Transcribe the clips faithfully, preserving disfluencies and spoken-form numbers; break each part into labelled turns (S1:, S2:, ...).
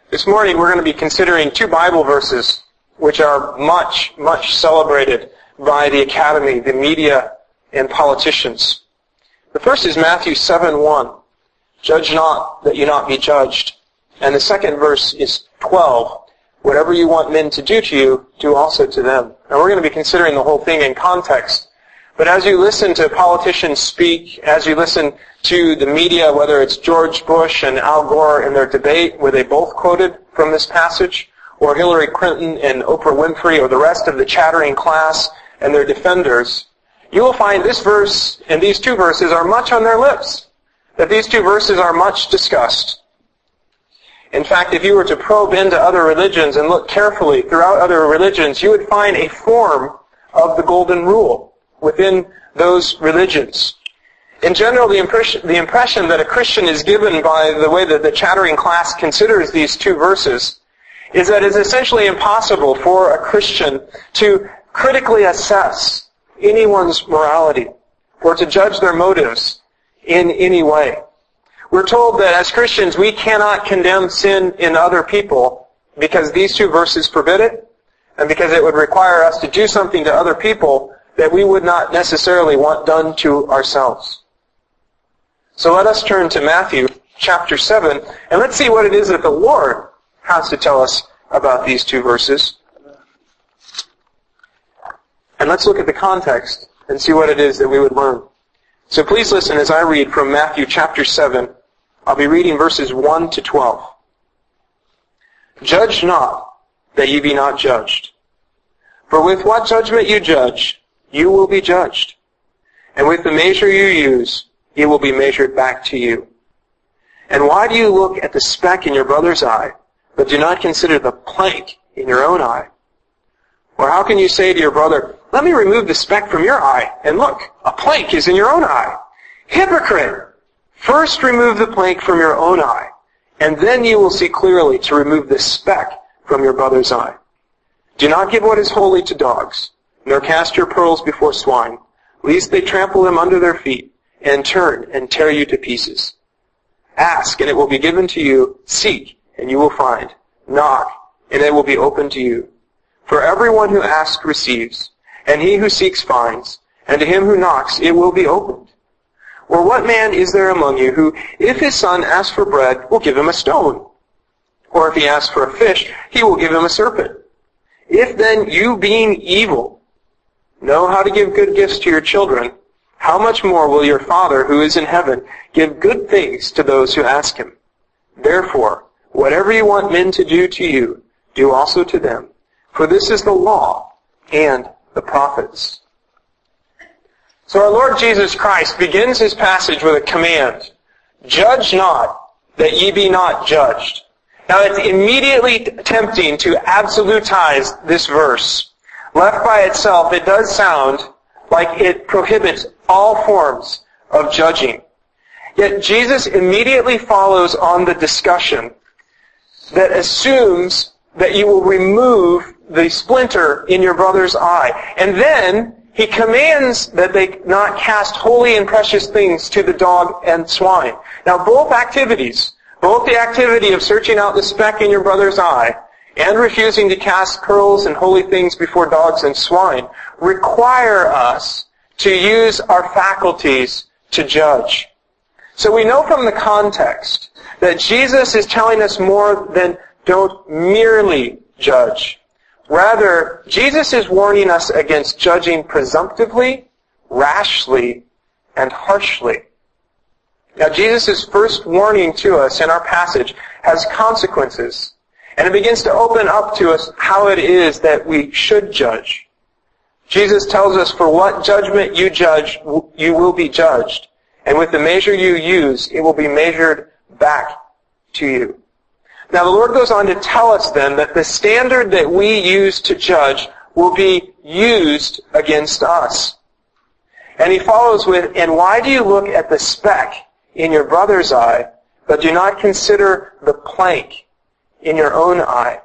S1: This morning we're going to be considering two Bible verses which are much, much celebrated by the academy, the media, and politicians. The first is Matthew seven one. Judge not that you not be judged. And the second verse is twelve. Whatever you want men to do to you, do also to them. Now we're going to be considering the whole thing in context. But as you listen to politicians speak, as you listen to the media, whether it's George Bush and Al Gore in their debate where they both quoted from this passage, or Hillary Clinton and Oprah Winfrey, or the rest of the chattering class and their defenders, you will find this verse and these two verses are much on their lips, that these two verses are much discussed. In fact, if you were to probe into other religions and look carefully throughout other religions, you would find a form of the golden rule within those religions. In general, the impression, the impression that a Christian is given by the way that the chattering class considers these two verses is that it's essentially impossible for a Christian to critically assess anyone's morality or to judge their motives in any way. We're told that as Christians we cannot condemn sin in other people because these two verses forbid it, and because it would require us to do something to other people that we would not necessarily want done to ourselves. So let us turn to Matthew chapter seven, and let's see what it is that the Lord has to tell us about these two verses. And let's look at the context and see what it is that we would learn. So please listen as I read from Matthew chapter seven. I'll be reading verses one to twelve. Judge not, that ye be not judged. For with what judgment you judge, you will be judged. And with the measure you use, it will be measured back to you. And why do you look at the speck in your brother's eye, but do not consider the plank in your own eye? Or how can you say to your brother, let me remove the speck from your eye, and look, a plank is in your own eye? Hypocrite! First remove the plank from your own eye, and then you will see clearly to remove the speck from your brother's eye. Do not give what is holy to dogs, nor cast your pearls before swine, lest they trample them under their feet, and turn and tear you to pieces. Ask, and it will be given to you. Seek, and you will find. Knock, and it will be opened to you. For everyone who asks receives, and he who seeks finds, and to him who knocks it will be opened. Or what man is there among you who, if his son asks for bread, will give him a stone? Or if he asks for a fish, he will give him a serpent? If then you, being evil, know how to give good gifts to your children, how much more will your Father who is in heaven give good things to those who ask him? Therefore, whatever you want men to do to you, do also to them. For this is the law and the prophets. So our Lord Jesus Christ begins his passage with a command. Judge not, that ye be not judged. Now it's immediately tempting to absolutize this verse. Left by itself, it does sound like it prohibits all forms of judging. Yet Jesus immediately follows on the discussion that assumes that you will remove the splinter in your brother's eye. And then he commands that they not cast holy and precious things to the dog and swine. Now both activities, both the activity of searching out the speck in your brother's eye and refusing to cast pearls and holy things before dogs and swine, require us to use our faculties to judge. So we know from the context that Jesus is telling us more than don't merely judge. Rather, Jesus is warning us against judging presumptively, rashly, and harshly. Now, Jesus' first warning to us in our passage has consequences, and it begins to open up to us how it is that we should judge. Jesus tells us, for what judgment you judge, you will be judged, and with the measure you use, it will be measured back to you. Now the Lord goes on to tell us then that the standard that we use to judge will be used against us. And he follows with, and why do you look at the speck in your brother's eye, but do not consider the plank in your own eye?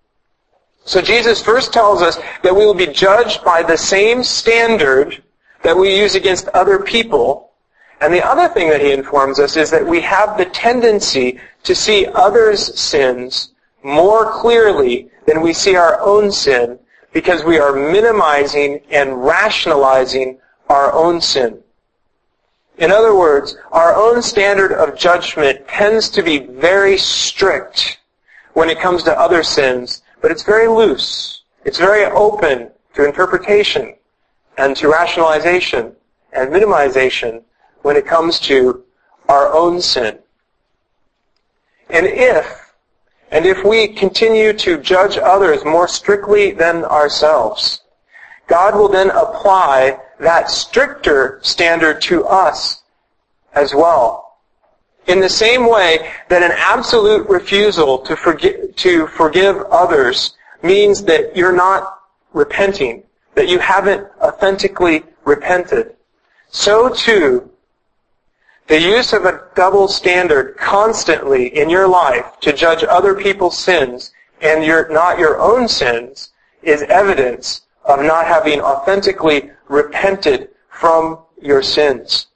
S1: So Jesus first tells us that we will be judged by the same standard that we use against other people. And the other thing that he informs us is that we have the tendency to see others' sins more clearly than we see our own sin, because we are minimizing and rationalizing our own sin. In other words, our own standard of judgment tends to be very strict when it comes to other sins, but it's very loose. It's very open to interpretation and to rationalization and minimization when it comes to our own sin. And if, and if we continue to judge others more strictly than ourselves, God will then apply that stricter standard to us as well. In the same way that an absolute refusal to forgive, to forgive others means that you're not repenting, that you haven't authentically repented, so too, the use of a double standard constantly in your life to judge other people's sins and your, not your own sins is evidence of not having authentically repented from your sins.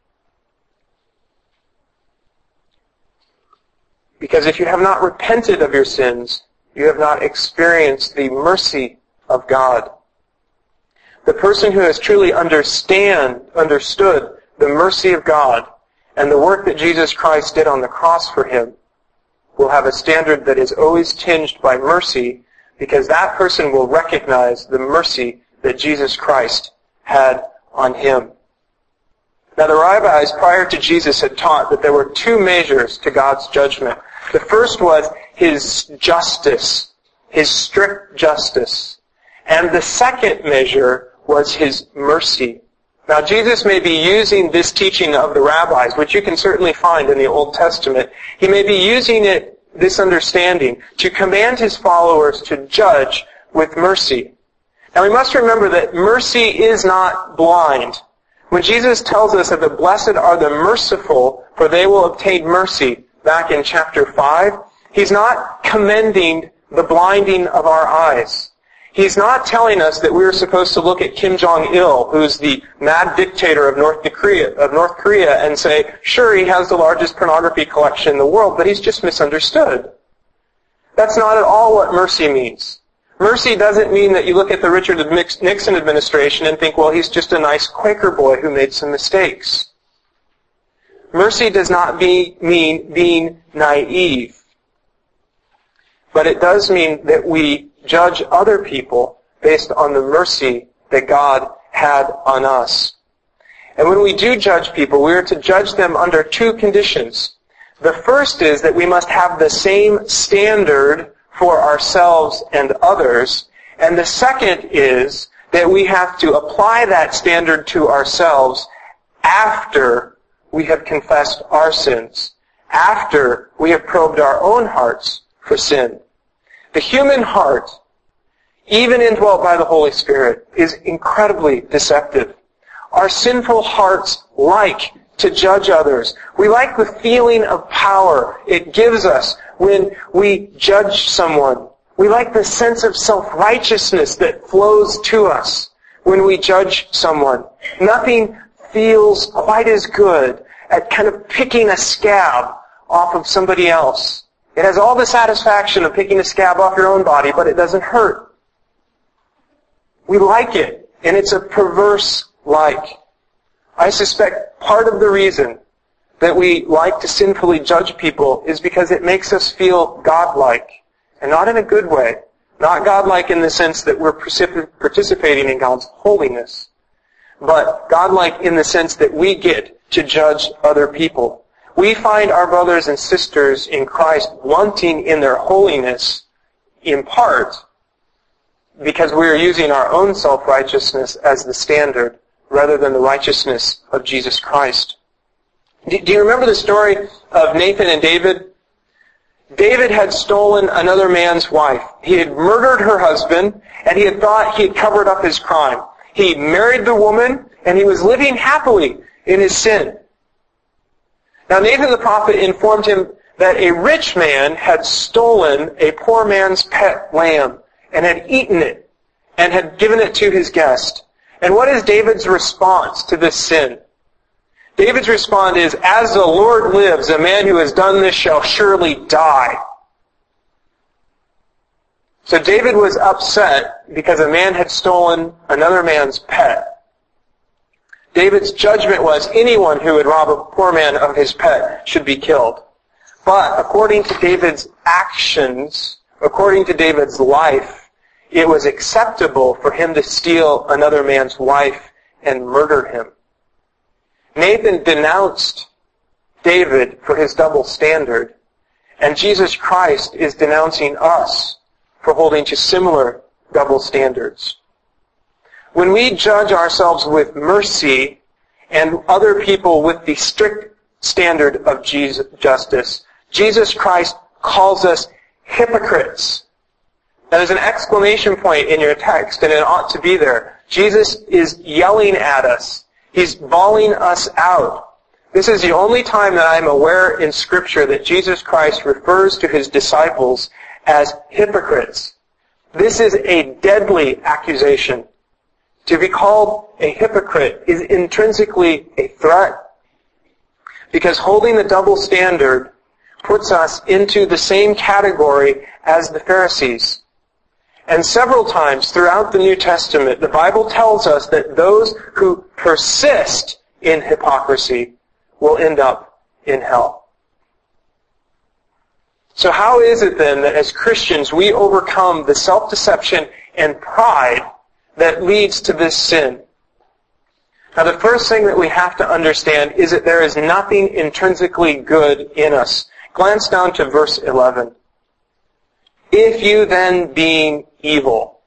S1: Because if you have not repented of your sins, you have not experienced the mercy of God. The person who has truly understand, understood the mercy of God and the work that Jesus Christ did on the cross for him will have a standard that is always tinged by mercy, because that person will recognize the mercy that Jesus Christ had on him. Now, the rabbis prior to Jesus had taught that there were two measures to God's judgment. The first was his justice, his strict justice. And the second measure was his mercy. Now, Jesus may be using this teaching of the rabbis, which you can certainly find in the Old Testament. He may be using it, this understanding, to command his followers to judge with mercy. Now, we must remember that mercy is not blind. When Jesus tells us that the blessed are the merciful, for they will obtain mercy, back in chapter five, he's not commending the blinding of our eyes. He's not telling us that we're supposed to look at Kim Jong-il, who's the mad dictator of North Korea, of North Korea, and say, sure, he has the largest pornography collection in the world, but he's just misunderstood. That's not at all what mercy means. Mercy doesn't mean that you look at the Richard Nixon administration and think, well, he's just a nice Quaker boy who made some mistakes. Mercy does not be, mean being naive, but it does mean that we judge other people based on the mercy that God had on us. And when we do judge people, we are to judge them under two conditions. The first is that we must have the same standard for ourselves and others. And the second is that we have to apply that standard to ourselves after we have confessed our sins, after we have probed our own hearts for sin. The human heart, even indwelt by the Holy Spirit, is incredibly deceptive. Our sinful hearts like to judge others. We like the feeling of power it gives us when we judge someone. We like the sense of self-righteousness that flows to us when we judge someone. Nothing feels quite as good at kind of picking a scab off of somebody else. It has all the satisfaction of picking a scab off your own body, but it doesn't hurt. We like it, and it's a perverse like. I suspect part of the reason that we like to sinfully judge people is because it makes us feel godlike, and not in a good way. Not godlike in the sense that we're participating in God's holiness, but godlike in the sense that we get to judge other people. We find our brothers and sisters in Christ wanting in their holiness, in part, because we are using our own self-righteousness as the standard, rather than the righteousness of Jesus Christ. Do you remember the story of Nathan and David? David had stolen another man's wife. He had murdered her husband, and he had thought he had covered up his crime. He married the woman, and he was living happily in his sin. Now Nathan the prophet informed him that a rich man had stolen a poor man's pet lamb and had eaten it and had given it to his guest. And what is David's response to this sin? David's response is, "As the Lord lives, a man who has done this shall surely die." So David was upset because a man had stolen another man's pet. David's judgment was anyone who would rob a poor man of his pet should be killed. But according to David's actions, according to David's life, it was acceptable for him to steal another man's wife and murder him. Nathan denounced David for his double standard, and Jesus Christ is denouncing us for holding to similar double standards. When we judge ourselves with mercy and other people with the strict standard of Jesus, justice, Jesus Christ calls us hypocrites. That is an exclamation point in your text, and it ought to be there. Jesus is yelling at us. He's bawling us out. This is the only time that I'm aware in Scripture that Jesus Christ refers to his disciples as hypocrites. This is a deadly accusation. To be called a hypocrite is intrinsically a threat, because holding the double standard puts us into the same category as the Pharisees. And several times throughout the New Testament, the Bible tells us that those who persist in hypocrisy will end up in hell. So how is it then that as Christians we overcome the self-deception and pride that leads to this sin? Now the first thing that we have to understand is that there is nothing intrinsically good in us. Glance down to verse eleven. If you then being evil.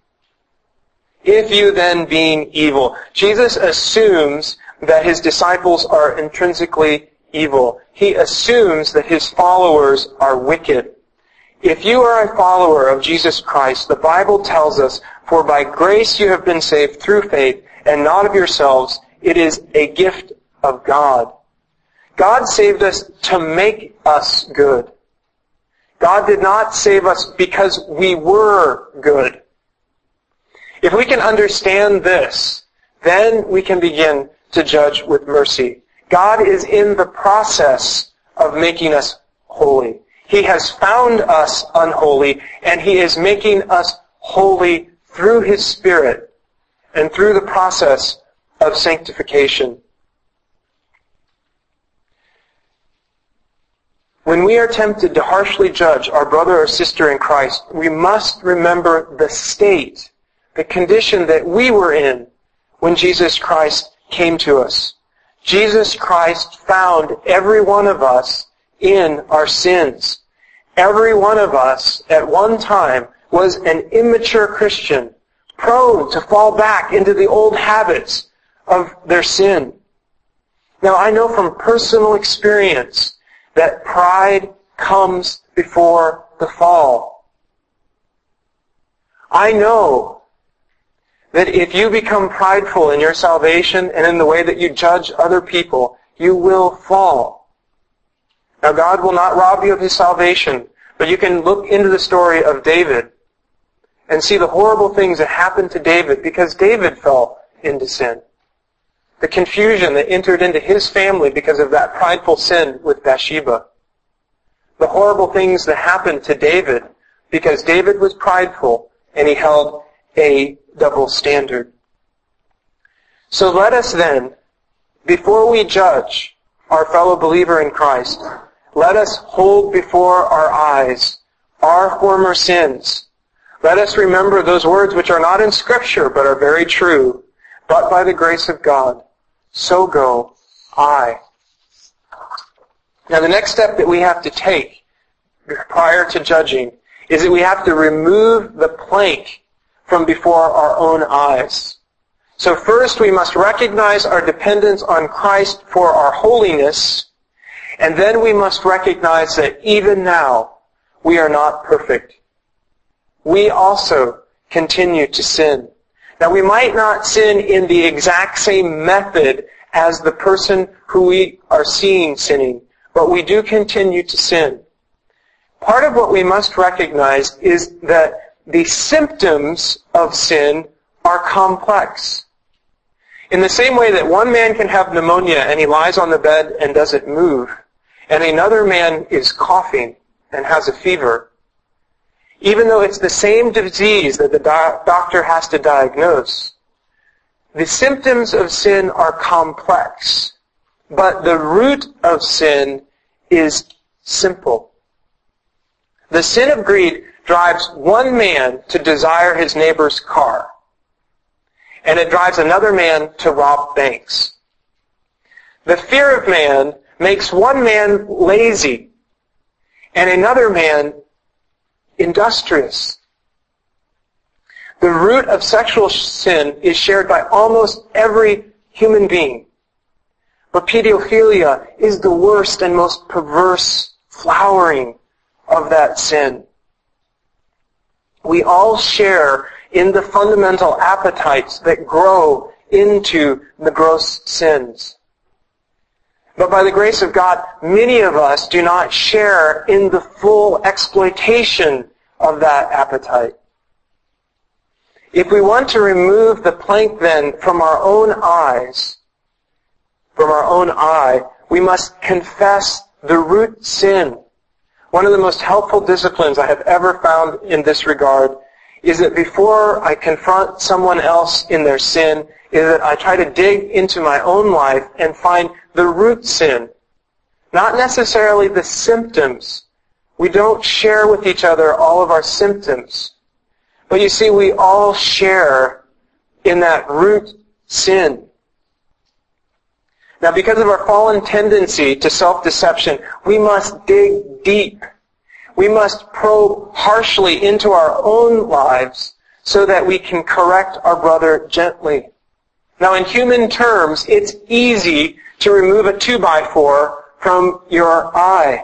S1: If you then being evil. Jesus assumes that his disciples are intrinsically evil. He assumes that his followers are wicked. If you are a follower of Jesus Christ, the Bible tells us, for by grace you have been saved through faith, and not of yourselves. It is a gift of God. God saved us to make us good. God did not save us because we were good. If we can understand this, then we can begin to judge with mercy. God is in the process of making us holy. He has found us unholy, and He is making us holy through His Spirit and through the process of sanctification. When we are tempted to harshly judge our brother or sister in Christ, we must remember the state, the condition that we were in when Jesus Christ came to us. Jesus Christ found every one of us in our sins. Every one of us at one time was an immature Christian, prone to fall back into the old habits of their sin. Now, I know from personal experience that pride comes before the fall. I know that if you become prideful in your salvation and in the way that you judge other people, you will fall. Now, God will not rob you of His salvation, but you can look into the story of David and see the horrible things that happened to David because David fell into sin. The confusion that entered into his family because of that prideful sin with Bathsheba. The horrible things that happened to David because David was prideful and he held a double standard. So let us then, before we judge our fellow believer in Christ, let us hold before our eyes our former sins. Let us remember those words which are not in Scripture but are very true. But by the grace of God, so go I. Now the next step that we have to take prior to judging is that we have to remove the plank from before our own eyes. So first we must recognize our dependence on Christ for our holiness, and then we must recognize that even now we are not perfect. We also continue to sin. Now we might not sin in the exact same method as the person who we are seeing sinning, but we do continue to sin. Part of what we must recognize is that the symptoms of sin are complex. In the same way that one man can have pneumonia and he lies on the bed and doesn't move, and another man is coughing and has a fever, even though it's the same disease that the do- doctor has to diagnose, the symptoms of sin are complex, but the root of sin is simple. The sin of greed drives one man to desire his neighbor's car, and it drives another man to rob banks. The fear of man makes one man lazy and another man industrious. The root of sexual sin is shared by almost every human being. But pedophilia is the worst and most perverse flowering of that sin. We all share in the fundamental appetites that grow into the gross sins. But by the grace of God, many of us do not share in the full exploitation of that appetite. If we want to remove the plank then from our own eyes, from our own eye, we must confess the root sin. One of the most helpful disciplines I have ever found in this regard is that before I confront someone else in their sin, is that I try to dig into my own life and find the root sin. Not necessarily the symptoms. We don't share with each other all of our symptoms. But you see, we all share in that root sin. Now, because of our fallen tendency to self-deception, we must dig deep. We must probe harshly into our own lives so that we can correct our brother gently. Now, in human terms, it's easy to remove a two by four from your eye.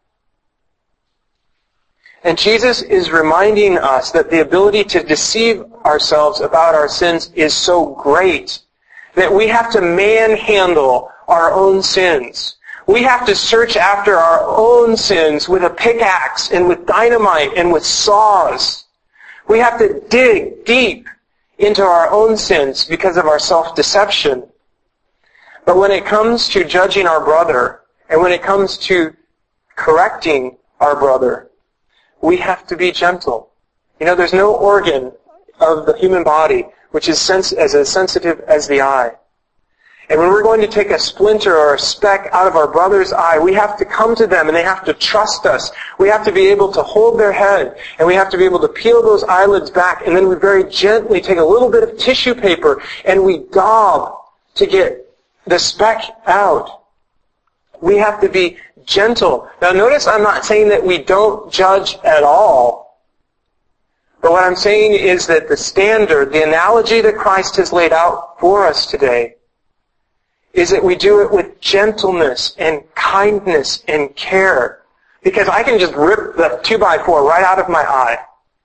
S1: And Jesus is reminding us that the ability to deceive ourselves about our sins is so great that we have to manhandle our own sins. We have to search after our own sins with a pickaxe and with dynamite and with saws. We have to dig deep into our own sins because of our self-deception. But when it comes to judging our brother, and when it comes to correcting our brother, we have to be gentle. You know, there's no organ of the human body which is sens- as, as sensitive as the eye. And when we're going to take a splinter or a speck out of our brother's eye, we have to come to them and they have to trust us. We have to be able to hold their head and we have to be able to peel those eyelids back, and then we very gently take a little bit of tissue paper and we daub to get the speck out. We have to be gentle. Now notice I'm not saying that we don't judge at all. But what I'm saying is that the standard, the analogy that Christ has laid out for us today, is that we do it with gentleness and kindness and care. Because I can just rip the two by four right out of my eye.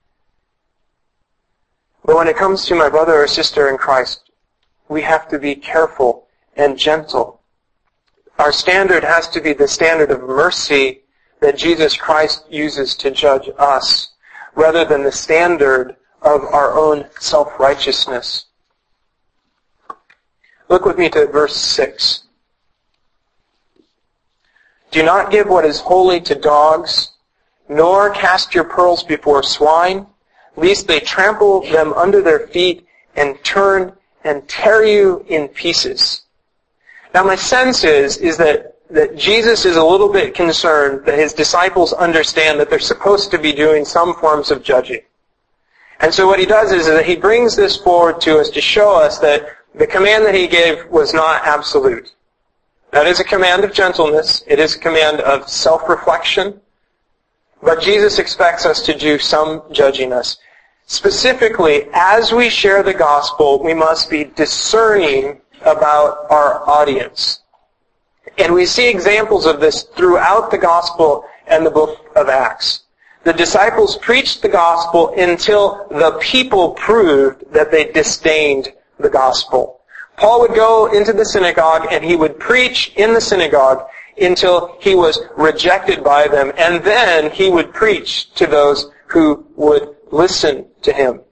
S1: But when it comes to my brother or sister in Christ, we have to be careful and gentle. Our standard has to be the standard of mercy that Jesus Christ uses to judge us, rather than the standard of our own self-righteousness. Look with me to verse six. Do not give what is holy to dogs, nor cast your pearls before swine, lest they trample them under their feet and turn and tear you in pieces. Now my sense is, is that, that Jesus is a little bit concerned that his disciples understand that they're supposed to be doing some forms of judging. And so what he does is that he brings this forward to us to show us that the command that he gave was not absolute. That is a command of gentleness. It is a command of self-reflection. But Jesus expects us to do some judging us. Specifically, as we share the gospel, we must be discerning about our audience. And we see examples of this throughout the gospel and the book of Acts. The disciples preached the gospel until the people proved that they disdained the gospel. Paul would go into the synagogue and he would preach in the synagogue until he was rejected by them, and then he would preach to those who would listen to him.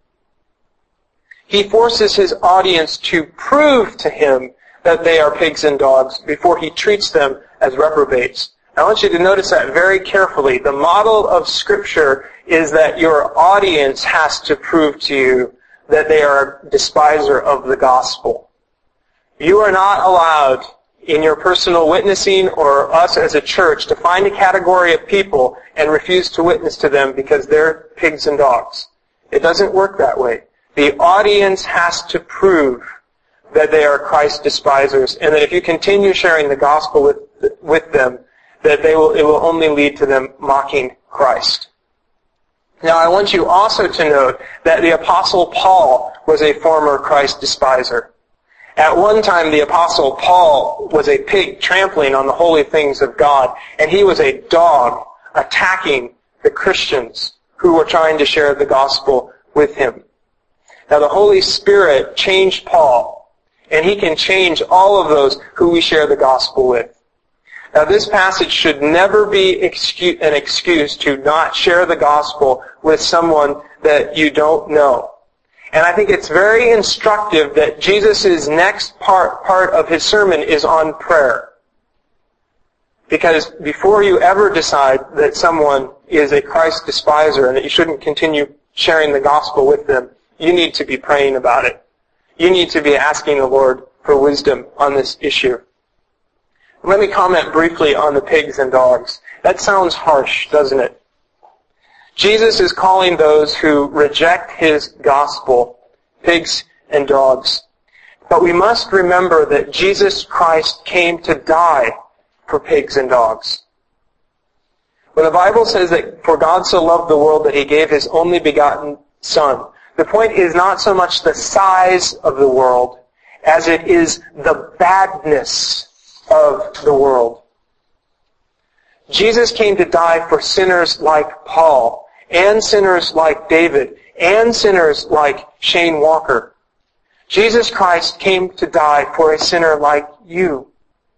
S1: He forces his audience to prove to him that they are pigs and dogs before he treats them as reprobates. I want you to notice that very carefully. The model of Scripture is that your audience has to prove to you that they are a despiser of the gospel. You are not allowed in your personal witnessing or us as a church to find a category of people and refuse to witness to them because they're pigs and dogs. It doesn't work that way. The audience has to prove that they are Christ despisers, and that if you continue sharing the gospel with with them, that they will it will only lead to them mocking Christ. Now, I want you also to note that the Apostle Paul was a former Christ despiser. At one time, the Apostle Paul was a pig trampling on the holy things of God, and he was a dog attacking the Christians who were trying to share the gospel with him. Now, the Holy Spirit changed Paul, and he can change all of those who we share the gospel with. Now, this passage should never be an excuse to not share the gospel with someone that you don't know. And I think it's very instructive that Jesus' next part, part of his sermon is on prayer. Because before you ever decide that someone is a Christ despiser and that you shouldn't continue sharing the gospel with them, you need to be praying about it. You need to be asking the Lord for wisdom on this issue. Let me comment briefly on the pigs and dogs. That sounds harsh, doesn't it? Jesus is calling those who reject his gospel pigs and dogs. But we must remember that Jesus Christ came to die for pigs and dogs. When the Bible says that for God so loved the world that he gave his only begotten Son, the point is not so much the size of the world as it is the badness of the world. Jesus came to die for sinners like Paul, and sinners like David, and sinners like Shane Walker. Jesus Christ came to die for a sinner like you.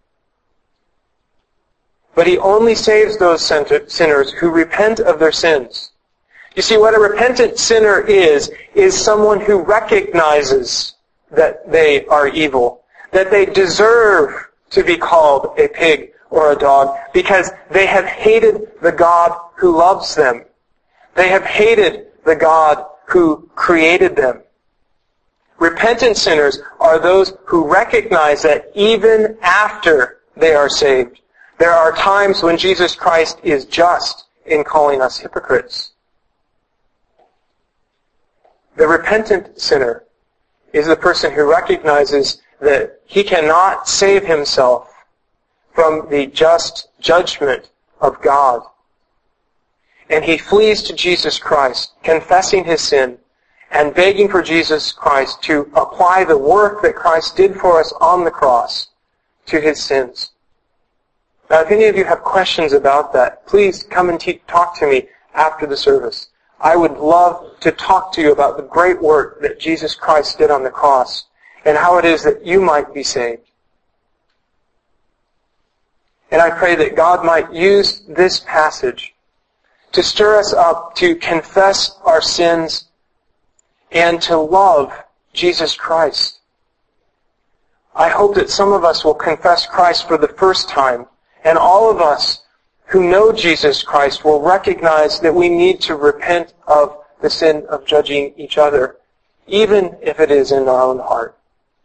S1: But he only saves those sinners who repent of their sins. You see, what a repentant sinner is, is someone who recognizes that they are evil, that they deserve to be called a pig or a dog, because they have hated the God who loves them. They have hated the God who created them. Repentant sinners are those who recognize that even after they are saved, there are times when Jesus Christ is just in calling us hypocrites. The repentant sinner is the person who recognizes that he cannot save himself from the just judgment of God. And he flees to Jesus Christ, confessing his sin and begging for Jesus Christ to apply the work that Christ did for us on the cross to his sins. Now, if any of you have questions about that, please come and te- talk to me after the service. I would love to talk to you about the great work that Jesus Christ did on the cross and how it is that you might be saved. And I pray that God might use this passage to stir us up to confess our sins and to love Jesus Christ. I hope that some of us will confess Christ for the first time, and all of us who know Jesus Christ will recognize that we need to repent of the sin of judging each other, even if it is in our own heart.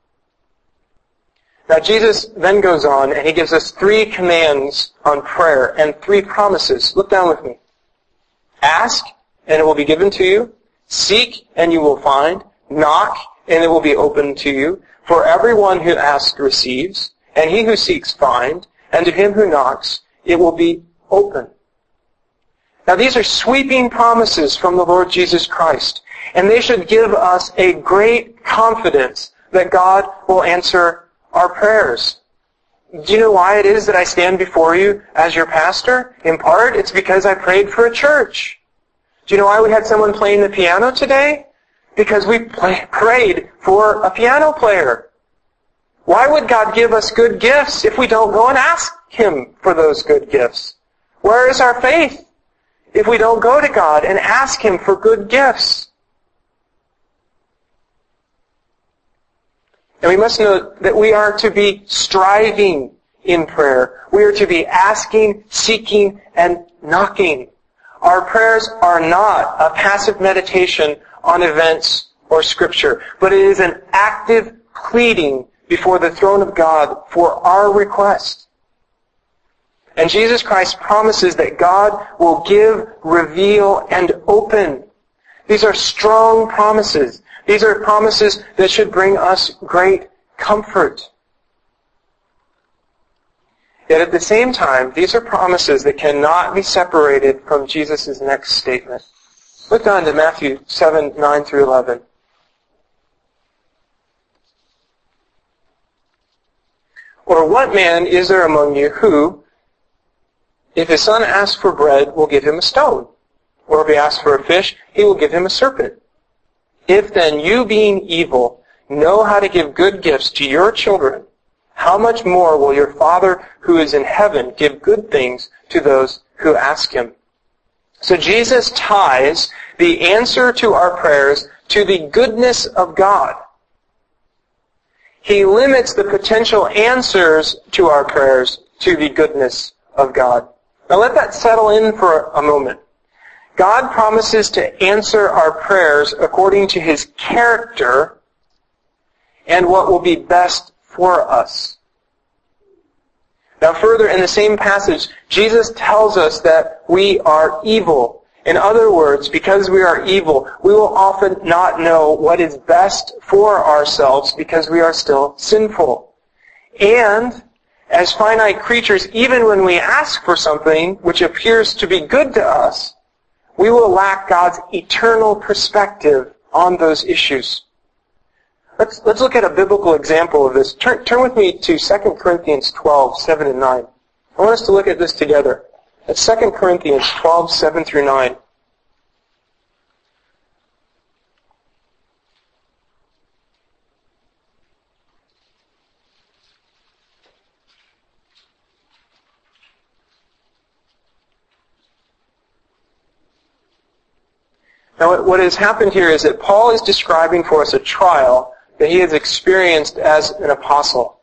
S1: Now, Jesus then goes on and he gives us three commands on prayer and three promises. Look down with me. Ask, and it will be given to you. Seek, and you will find. Knock, and it will be opened to you. For everyone who asks receives, and he who seeks finds, and to him who knocks it will be open. Now, these are sweeping promises from the Lord Jesus Christ, and they should give us a great confidence that God will answer our prayers. Do you know why it is that I stand before you as your pastor? In part, it's because I prayed for a church. Do you know why we had someone playing the piano today? Because we play, prayed for a piano player. Why would God give us good gifts if we don't go and ask him for those good gifts? Where is our faith if we don't go to God and ask him for good gifts? And we must know that we are to be striving in prayer. We are to be asking, seeking, and knocking. Our prayers are not a passive meditation on events or Scripture, but it is an active pleading before the throne of God for our request. And Jesus Christ promises that God will give, reveal, and open. These are strong promises. These are promises that should bring us great comfort. Yet at the same time, these are promises that cannot be separated from Jesus' next statement. Look down to Matthew seven, nine through eleven. Or what man is there among you who, if his son asks for bread, will give him a stone? Or if he asks for a fish, he will give him a serpent? If then you, being evil, know how to give good gifts to your children, how much more will your Father who is in heaven give good things to those who ask him? So Jesus ties the answer to our prayers to the goodness of God. He limits the potential answers to our prayers to the goodness of God. Now let that settle in for a moment. God promises to answer our prayers according to His character and what will be best for us. Now further, in the same passage, Jesus tells us that we are evil. In other words, because we are evil, we will often not know what is best for ourselves because we are still sinful. And as finite creatures, even when we ask for something which appears to be good to us, we will lack God's eternal perspective on those issues. Let's, let's look at a biblical example of this. Turn, turn with me to Second Corinthians twelve, seven and nine. I want us to look at this together. That's Second Corinthians twelve, seven through nine. Now, what has happened here is that Paul is describing for us a trial that he has experienced as an apostle.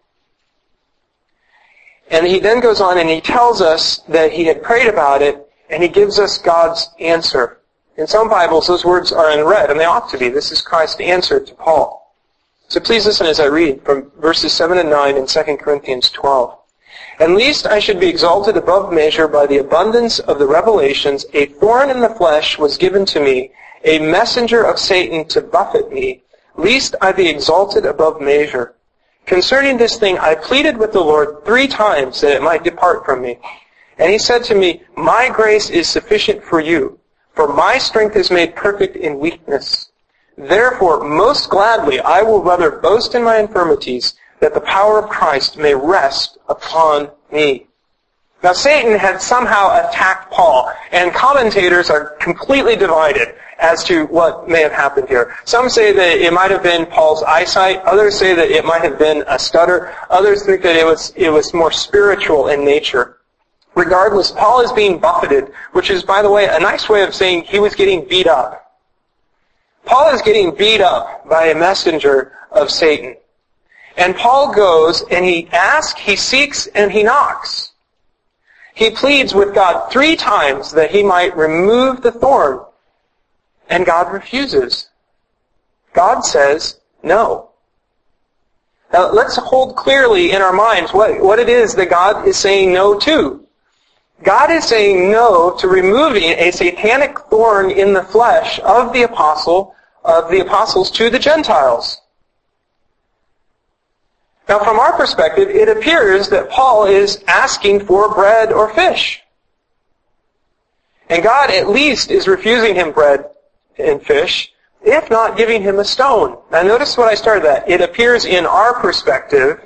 S1: And he then goes on and he tells us that he had prayed about it, and he gives us God's answer. In some Bibles, those words are in red, and they ought to be. This is Christ's answer to Paul. So please listen as I read from verses seven and nine in Second Corinthians twelve. And lest I should be exalted above measure by the abundance of the revelations, a thorn in the flesh was given to me, a messenger of Satan to buffet me, lest I be exalted above measure. Concerning this thing I pleaded with the Lord three times that it might depart from me. And he said to me, My grace is sufficient for you, for my strength is made perfect in weakness. Therefore, most gladly I will rather boast in my infirmities, that the power of Christ may rest upon me. Now, Satan had somehow attacked Paul, and commentators are completely divided as to what may have happened here. Some say that it might have been Paul's eyesight. Others say that it might have been a stutter. Others think that it was it was more spiritual in nature. Regardless, Paul is being buffeted, which is, by the way, a nice way of saying he was getting beat up. Paul is getting beat up by a messenger of Satan. And Paul goes and he asks, he seeks, and he knocks. He pleads with God three times that he might remove the thorn, and God refuses. God says no. Now let's hold clearly in our minds what, what it is that God is saying no to. God is saying no to removing a satanic thorn in the flesh of the apostle, of the apostles to the Gentiles. Now, from our perspective, it appears that Paul is asking for bread or fish. And God at least is refusing him bread and fish, if not giving him a stone. Now, notice what I started at. It appears in our perspective.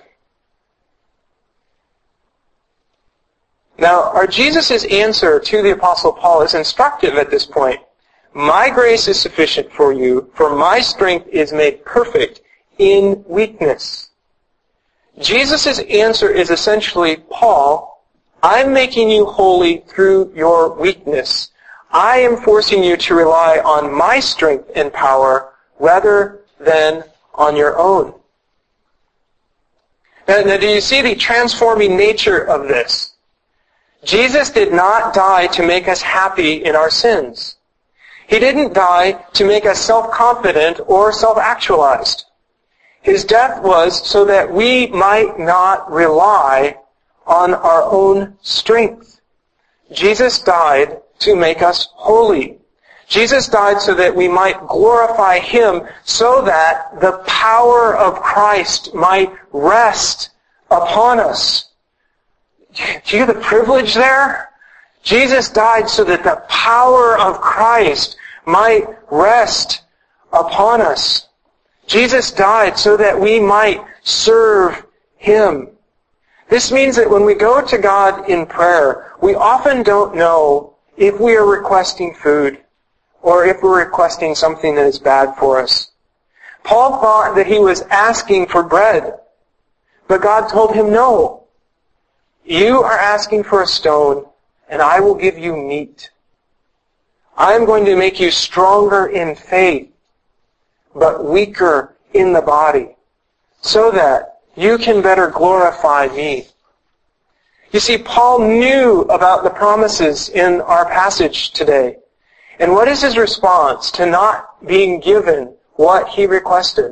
S1: Now, our Jesus' answer to the Apostle Paul is instructive at this point. My grace is sufficient for you, for my strength is made perfect in weakness. Jesus' answer is essentially, Paul, I'm making you holy through your weakness. I am forcing you to rely on my strength and power rather than on your own. Now, now do you see the transforming nature of this? Jesus did not die to make us happy in our sins. He didn't die to make us self-confident or self-actualized. His death was so that we might not rely on our own strength. Jesus died to make us holy. Jesus died so that we might glorify Him, so that the power of Christ might rest upon us. Do you hear the privilege there? Jesus died so that the power of Christ might rest upon us. Jesus died so that we might serve Him. This means that when we go to God in prayer, we often don't know if we are requesting food or if we're requesting something that is bad for us. Paul thought that he was asking for bread, but God told him, no. You are asking for a stone, and I will give you meat. I am going to make you stronger in faith, but weaker in the body, so that you can better glorify me. You see, Paul knew about the promises in our passage today. And what is his response to not being given what he requested?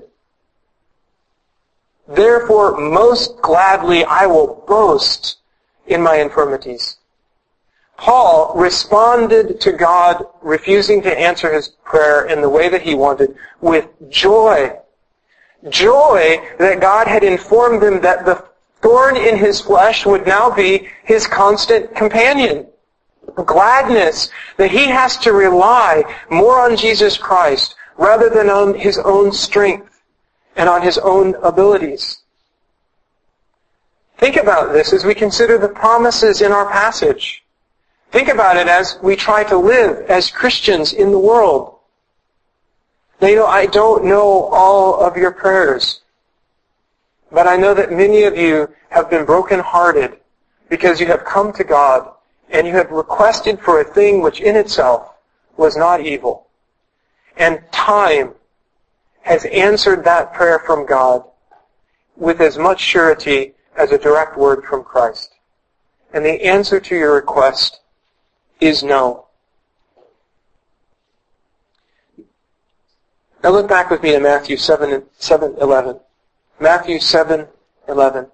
S1: Therefore, most gladly I will boast in my infirmities. Paul responded to God refusing to answer his prayer in the way that he wanted with joy. Joy that God had informed him that the thorn in his flesh would now be his constant companion. Gladness that he has to rely more on Jesus Christ rather than on his own strength and on his own abilities. Think about this as we consider the promises in our passage. Think about it as we try to live as Christians in the world. Now, you know, I don't know all of your prayers, but I know that many of you have been brokenhearted because you have come to God and you have requested for a thing which in itself was not evil. And time has answered that prayer from God with as much surety as a direct word from Christ. And the answer to your request is no. Now look back with me to Matthew seven, eleven. Matthew seven, eleven.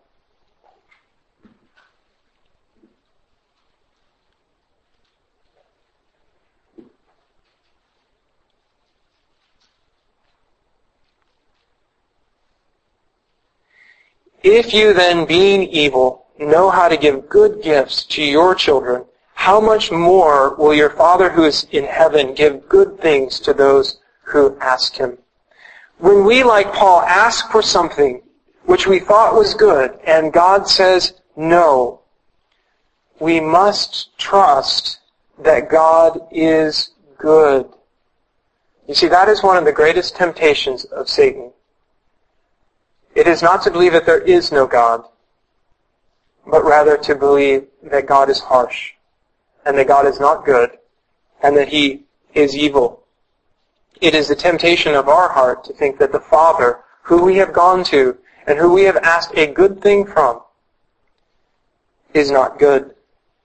S1: If you then, being evil, know how to give good gifts to your children, how much more will your Father who is in heaven give good things to those who ask Him? When we, like Paul, ask for something which we thought was good, and God says no, we must trust that God is good. You see, that is one of the greatest temptations of Satan. It is not to believe that there is no God, but rather to believe that God is harsh, and that God is not good, and that He is evil. It is the temptation of our heart to think that the Father, who we have gone to, and who we have asked a good thing from, is not good.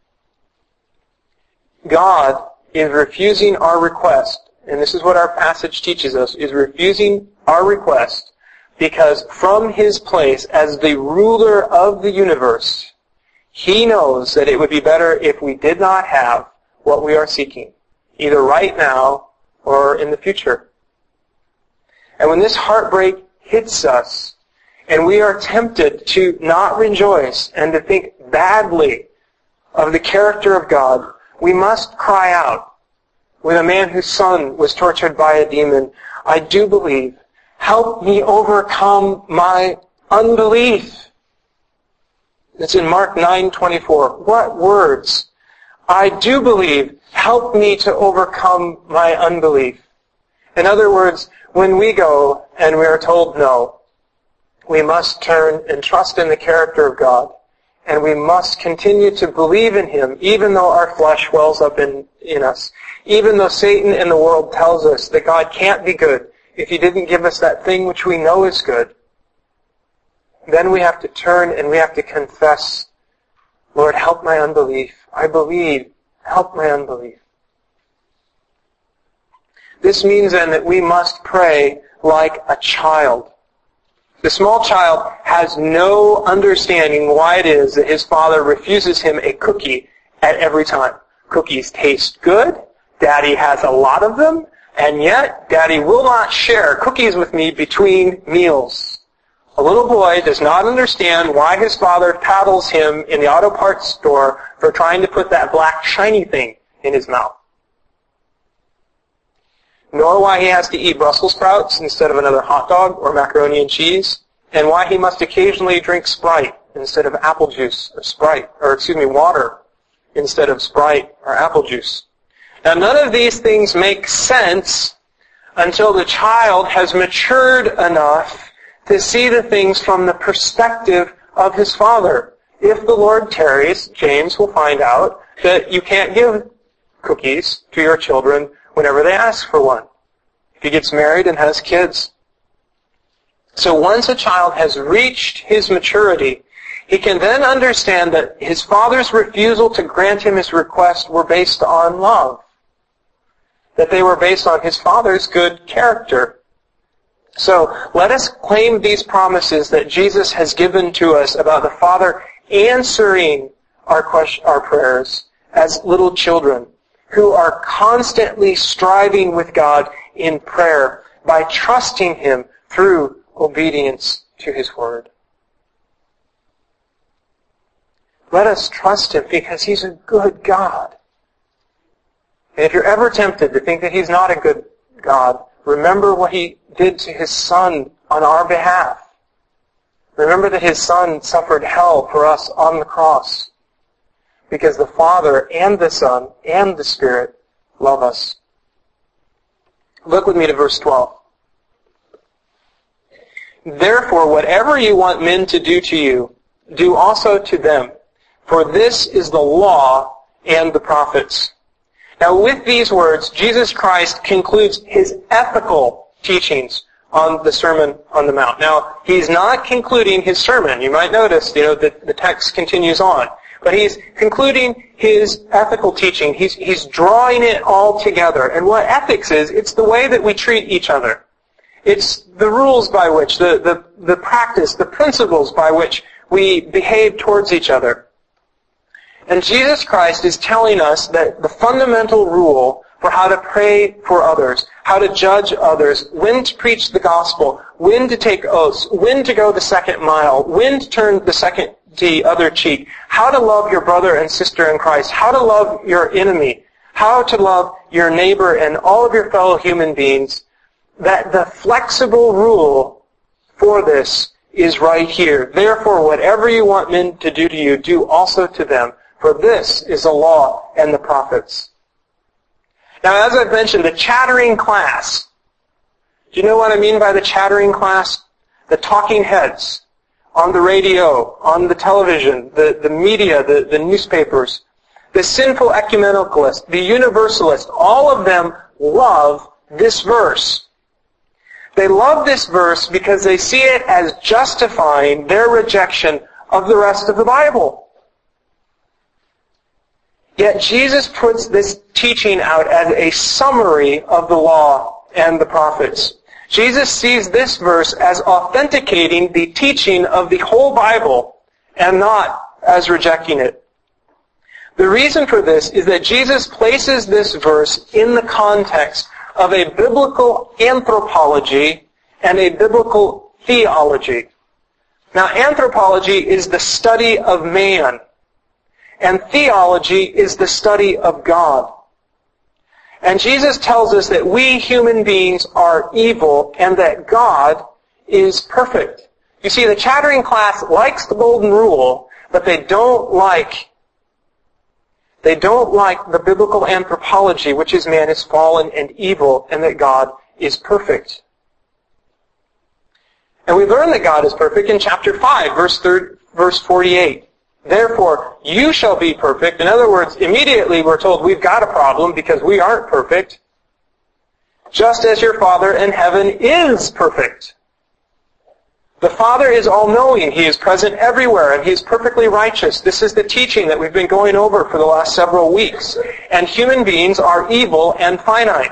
S1: God is refusing our request, and this is what our passage teaches us, is refusing our request because from His place as the ruler of the universe, He knows that it would be better if we did not have what we are seeking, either right now or in the future. And when this heartbreak hits us, and we are tempted to not rejoice and to think badly of the character of God, we must cry out. With a man whose son was tortured by a demon, I do believe. Help me overcome my unbelief. It's in Mark nine twenty-four. What words? I do believe. Help me to overcome my unbelief. In other words, when we go and we are told no, we must turn and trust in the character of God. And we must continue to believe in Him, even though our flesh wells up in, in us. Even though Satan and the world tells us that God can't be good if He didn't give us that thing which we know is good. Then we have to turn and we have to confess Lord, help my unbelief. I believe. Help my unbelief. This means then that we must pray like a child. The small child has no understanding why it is that his father refuses him a cookie at every time. Cookies taste good. Daddy has a lot of them. And yet, Daddy will not share cookies with me between meals. A little boy does not understand why his father paddles him in the auto parts store for trying to put that black shiny thing in his mouth. Nor why he has to eat Brussels sprouts instead of another hot dog or macaroni and cheese, and why he must occasionally drink Sprite instead of apple juice or Sprite, or excuse me, water instead of Sprite or apple juice. Now, none of these things make sense until the child has matured enough to see the things from the perspective of his father. If the Lord tarries, James will find out that you can't give cookies to your children whenever they ask for one, if he gets married and has kids. So once a child has reached his maturity, he can then understand that his father's refusal to grant him his request were based on love, that they were based on his father's good character. So let us claim these promises that Jesus has given to us about the Father answering our question, our prayers as little children who are constantly striving with God in prayer by trusting Him through obedience to His Word. Let us trust Him because He's a good God. And if you're ever tempted to think that He's not a good God, remember what He did to His Son on our behalf. Remember that His Son suffered hell for us on the cross because the Father and the Son and the Spirit love us. Look with me to verse twelve. Therefore, whatever you want men to do to you, do also to them, for this is the law and the prophets. Now, with these words, Jesus Christ concludes His ethical teachings on the Sermon on the Mount. Now, He's not concluding His sermon. You might notice, you know, that the text continues on. But He's concluding His ethical teaching. He's, he's drawing it all together. And what ethics is, it's the way that we treat each other. It's the rules by which, the, the, the practice, the principles by which we behave towards each other. And Jesus Christ is telling us that the fundamental rule for how to pray for others, how to judge others, when to preach the gospel, when to take oaths, when to go the second mile, when to turn the second the other cheek, how to love your brother and sister in Christ, how to love your enemy, how to love your neighbor and all of your fellow human beings, that the flexible rule for this is right here. Therefore, whatever you want men to do to you, do also to them. For this is the law and the prophets. Now, as I've mentioned, the chattering class. Do you know what I mean by the chattering class? The talking heads on the radio, on the television, the, the media, the, the newspapers, the sinful ecumenicalists, the universalists, all of them love this verse. They love this verse because they see it as justifying their rejection of the rest of the Bible. Yet Jesus puts this teaching out as a summary of the law and the prophets. Jesus sees this verse as authenticating the teaching of the whole Bible and not as rejecting it. The reason for this is that Jesus places this verse in the context of a biblical anthropology and a biblical theology. Now, anthropology is the study of man. And theology is the study of God. And Jesus tells us that we human beings are evil and that God is perfect. You see, the chattering class likes the golden rule, but they don't like, they don't like the biblical anthropology, which is man is fallen and evil and that God is perfect. And we learn that God is perfect in chapter five, verse third, verse forty-eight. Therefore, you shall be perfect. In other words, immediately we're told we've got a problem because we aren't perfect. Just as your Father in heaven is perfect. The Father is all-knowing. He is present everywhere, and He is perfectly righteous. This is the teaching that we've been going over for the last several weeks. And human beings are evil and finite.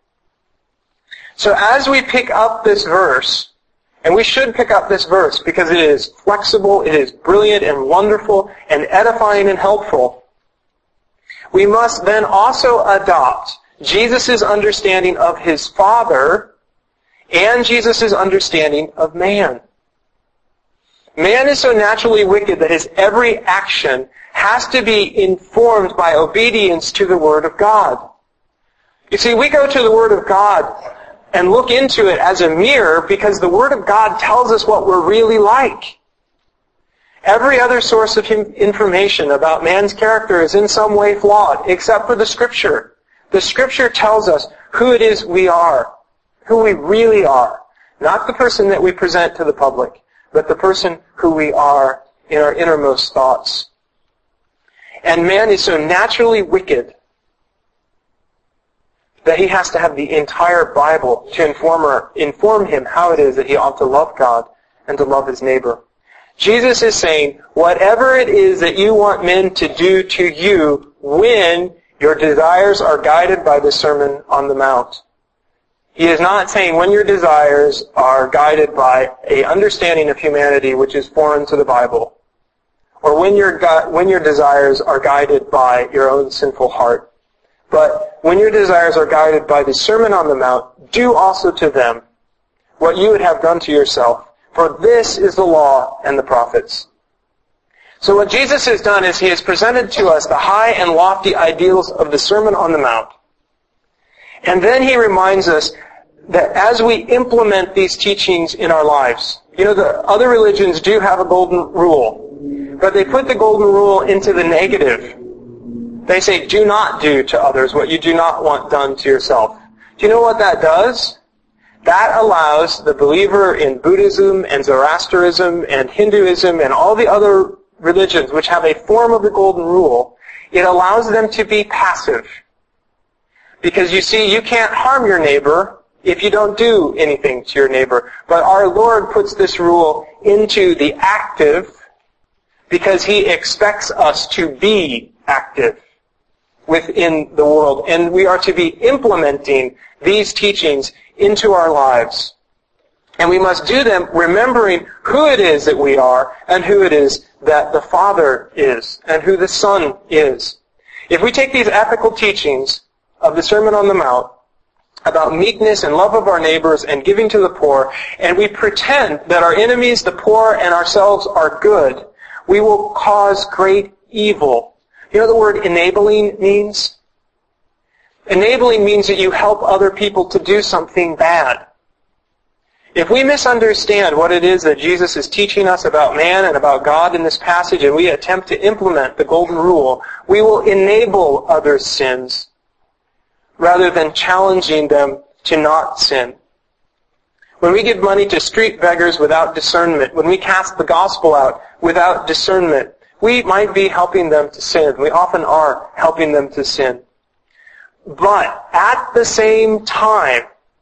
S1: So as we pick up this verse, and we should pick up this verse because it is flexible, it is brilliant and wonderful and edifying and helpful, we must then also adopt Jesus' understanding of His Father and Jesus' understanding of man. Man is so naturally wicked that his every action has to be informed by obedience to the Word of God. You see, we go to the Word of God and look into it as a mirror because the Word of God tells us what we're really like. Every other source of information about man's character is in some way flawed, except for the Scripture. The Scripture tells us who it is we are, who we really are. Not the person that we present to the public, but the person who we are in our innermost thoughts. And man is so naturally wicked that he has to have the entire Bible to inform, her, inform him how it is that he ought to love God and to love his neighbor. Jesus is saying, whatever it is that you want men to do to you when your desires are guided by the Sermon on the Mount. He is not saying when your desires are guided by an understanding of humanity which is foreign to the Bible, or when your, when your desires are guided by your own sinful heart. But when your desires are guided by the Sermon on the Mount, do also to them what you would have done to yourself. For this is the law and the prophets. So what Jesus has done is He has presented to us the high and lofty ideals of the Sermon on the Mount. And then He reminds us that as we implement these teachings in our lives, you know, the other religions do have a golden rule, but they put the golden rule into the negative. They say, do not do to others what you do not want done to yourself. Do you know what that does? That allows the believer in Buddhism and Zoroastrianism and Hinduism and all the other religions which have a form of the golden rule, it allows them to be passive. Because you see, you can't harm your neighbor if you don't do anything to your neighbor. But our Lord puts this rule into the active because He expects us to be active within the world. And we are to be implementing these teachings into our lives. And we must do them remembering who it is that we are and who it is that the Father is and who the Son is. If we take these ethical teachings of the Sermon on the Mount about meekness and love of our neighbors and giving to the poor, and we pretend that our enemies, the poor, and ourselves are good, we will cause great evil. You know what the word enabling means? Enabling means that you help other people to do something bad. If we misunderstand what it is that Jesus is teaching us about man and about God in this passage, and we attempt to implement the golden rule, we will enable others' sins rather than challenging them to not sin. When we give money to street beggars without discernment, when we cast the gospel out without discernment, we might be helping them to sin. We often are helping them to sin. But at the same time,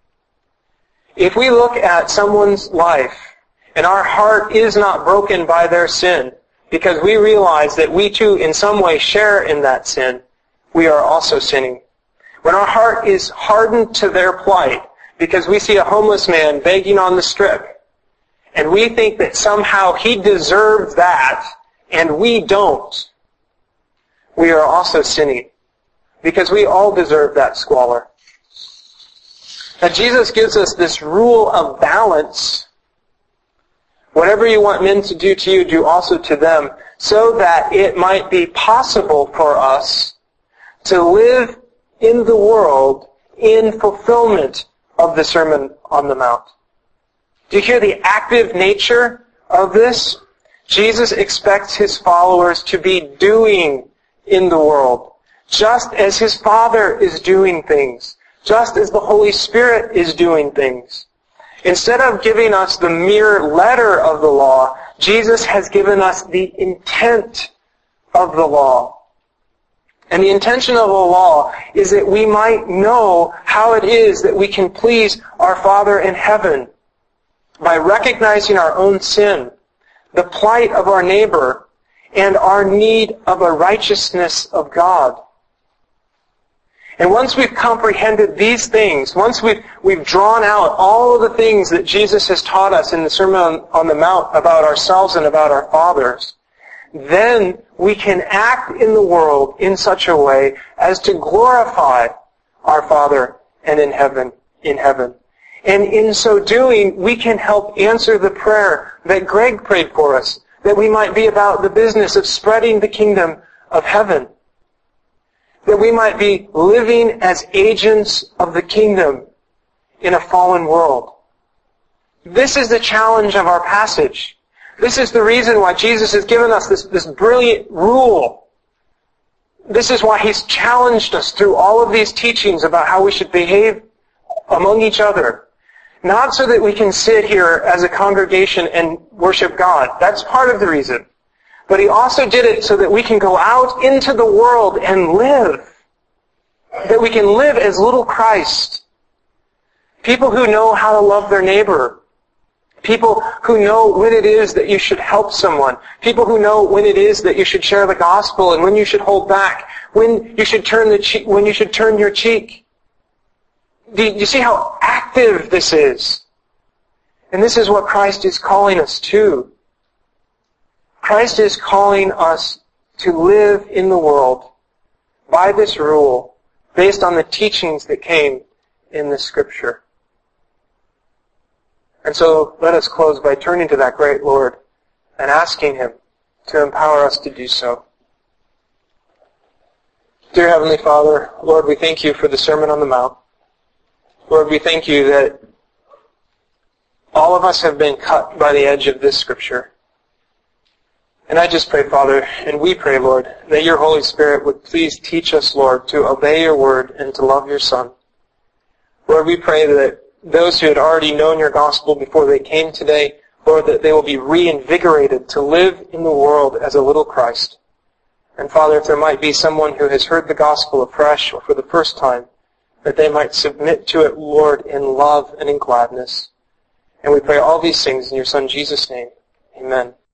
S1: if we look at someone's life and our heart is not broken by their sin, because we realize that we too in some way share in that sin, we are also sinning. When our heart is hardened to their plight, because we see a homeless man begging on the strip, and we think that somehow he deserves that, and we don't, we are also sinning, because we all deserve that squalor. Now Jesus gives us this rule of balance. Whatever you want men to do to you, do also to them, so that it might be possible for us to live in the world in fulfillment of the Sermon on the Mount. Do you hear the active nature of this? Jesus expects His followers to be doing in the world, just as His Father is doing things, just as the Holy Spirit is doing things. Instead of giving us the mere letter of the law, Jesus has given us the intent of the law. And the intention of the law is that we might know how it is that we can please our Father in heaven. by recognizing our own sin, the plight of our neighbor, and our need of a righteousness of God. And once we've comprehended these things, once we've, we've drawn out all of the things that Jesus has taught us in the Sermon on, on the Mount about ourselves and about our fathers, then we can act in the world in such a way as to glorify our Father and in heaven, in heaven. And in so doing, we can help answer the prayer that Greg prayed for us, that we might be about the business of spreading the kingdom of heaven. That we might be living as agents of the kingdom in a fallen world. This is the challenge of our passage. This is the reason why Jesus has given us this, this brilliant rule. This is why He's challenged us through all of these teachings about how we should behave among each other. Not so that we can sit here as a congregation and worship God. That's part of the reason. But He also did it so that we can go out into the world and live. That we can live as little Christ. People who know how to love their neighbor. People who know when it is that you should help someone. People who know when it is that you should share the gospel and when you should hold back. When you should turn the che- when you should turn your cheek. Do you see how active this is? And this is what Christ is calling us to. Christ is calling us to live in the world by this rule based on the teachings that came in the Scripture. And so let us close by turning to that great Lord and asking Him to empower us to do so. Dear Heavenly Father, Lord, we thank You for the Sermon on the Mount. Lord, we thank You that all of us have been cut by the edge of this Scripture. And I just pray, Father, and we pray, Lord, that Your Holy Spirit would please teach us, Lord, to obey Your word and to love Your Son. Lord, we pray that those who had already known Your gospel before they came today, Lord, that they will be reinvigorated to live in the world as a little Christ. And Father, if there might be someone who has heard the gospel afresh or for the first time, that they might submit to it, Lord, in love and in gladness. And we pray all these things in Your Son Jesus' name. Amen.